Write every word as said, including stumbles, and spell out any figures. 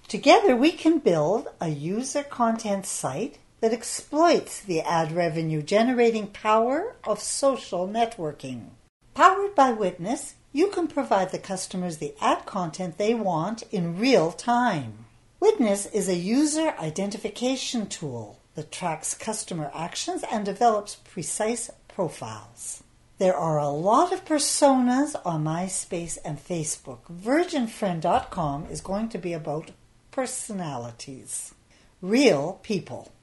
Together we can build a user content site that exploits the ad revenue generating power of social networking. Powered by Witness, you can provide the customers the ad content they want in real time. Witness is a user identification tool that tracks customer actions and develops precise profiles. There are a lot of personas on MySpace and Facebook. Virgin Friend dot com is going to be about personalities, real people.